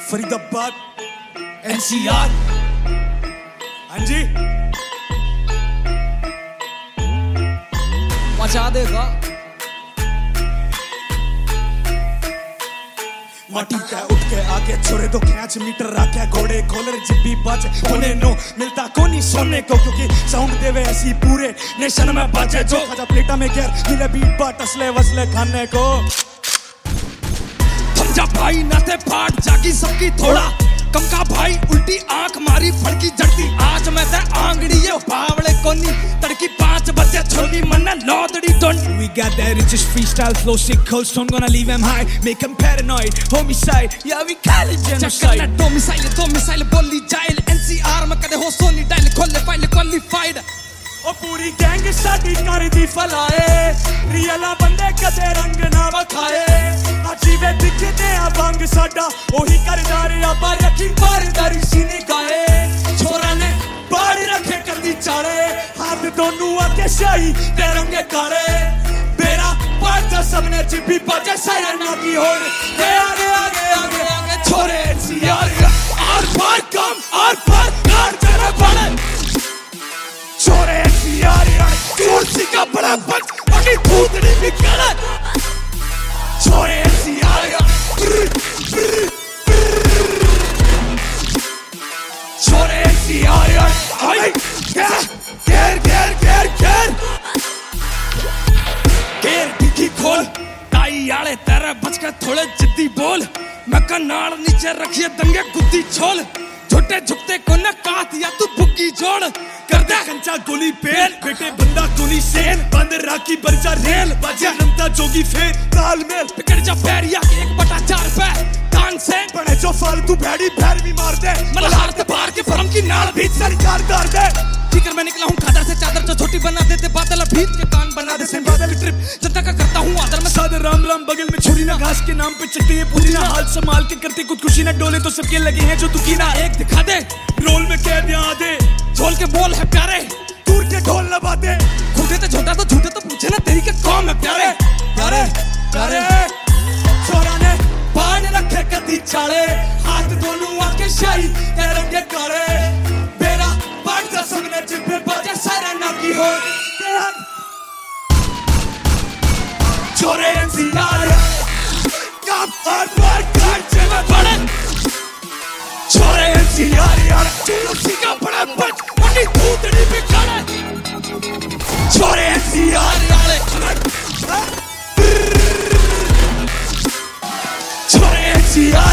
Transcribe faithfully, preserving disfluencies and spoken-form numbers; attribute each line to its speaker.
Speaker 1: Faridabad NCR. हाँ जी
Speaker 2: मचा देगा
Speaker 1: माटी का उठ के आगे छोरे दो खींच मीटर राखे घोड़े खोलर जिब्बी बच होने नो मिलता कोनी सोने को क्योंकि साउंड देवे ऐसी पूरे नेशन में बाजे जो खाजा प्लेटा में घेर मिले बीट बाट असले वसले खाने को
Speaker 2: समझा भाई नाते फाट जागी सबकी थोड़ा कम का भाई उल्टी आंख मारी फड़की जड़ती आज मैं ते आंगड़ी ये बावले कोनी तड़की पांच बजे छोड़ी मन्ना लौदड़ी don't
Speaker 3: we got that it's just freestyle flow sick cold stone gonna leave them high make them paranoid homicide yeah we call it genocide
Speaker 2: दो मिसाइल दो मिसाइल बोली जाइल एनसीआर में कदे हो सोनी डायल खोले फाइल क्वालिफाइड
Speaker 1: ओ पूरी गैंग साडी कर दी फलाए रियला बंदे कदे रंग ना वखाए अजीबे दिखते आ बंग साडा ओही करदार आपा रखी पारदारी सीने गाए छोरा ने बाड़ रखे कंदी चाड़े हाथ दोनों आके शाही ते रंगे काले बेरा पाचा सबने चिपी पाचा साया ना की होड़ ते आगे आगे आगे आगे छोरे एनसीआर आर पार कम आर पार कार जरा बड़े छोरे एनसीआर यार कुर्सी का बड़ा बच बाकी भूतनी भी करे छोरे एनसीआर यार छोरे एनसीआर यार आई गेर गेर गेर गेर गेर डिग्गी खोल टाई आले तेरे बच के थोड़े जिद्दी बोल मैं कनाल नीचे रखिए दंगे गुद्दी छोल छोटे झुकते को न काट या तू बुग्गी जोड़ कर दे कंचा गोली पेल बेटे बंदा गोली सेन बंद राखी बरजा रेल बाजा रमता जोगी फेर तालमेल पिकड़ जा पैरिया एक बटा चार पे कान से बड़े जो फालतू भैड़ी भैर भी मार दे मल्हार ते बाहर के फरम की नाल बीच सरकार कर दे फिकर मैं निकला हूँ खादर से चादर जो छोटी बना देते बादल भीत के कान बना दे सिंह बादल ट्रिप जनता का करता हूँ आदर में
Speaker 3: सादर राम राम बगल में छुरी ना घास के नाम पे चकते ये पुदीना हाल संभाल के करते कुछ खुशी ना डोले तो सबके लगे हैं जो दुखीना
Speaker 2: एक दिखा दे
Speaker 1: रोल में कैद यहाँ दे
Speaker 2: झोल के बोल है प्यारे
Speaker 1: दूर के ढोल न बाते
Speaker 2: खुदे तो झोटा तो झूठे तो पूछे ना तेरी के कौम है प्यारे
Speaker 1: प्यारे प्यारे छोरा ने बाढ़ रखे कदी चाले हाथ दोनों आके शाही ते रंगे काले बेरा बाढ़ जा सबने जिब्बे बाजे सारे ना की हो छोरे एनसीआर कब और बार कांचे में पड़े छोरे एनसीआर यार कुर्सी का बड़ा बच बड़ी भूतनी भी करे छोरे एनसीआर यार छोरे एनसीआर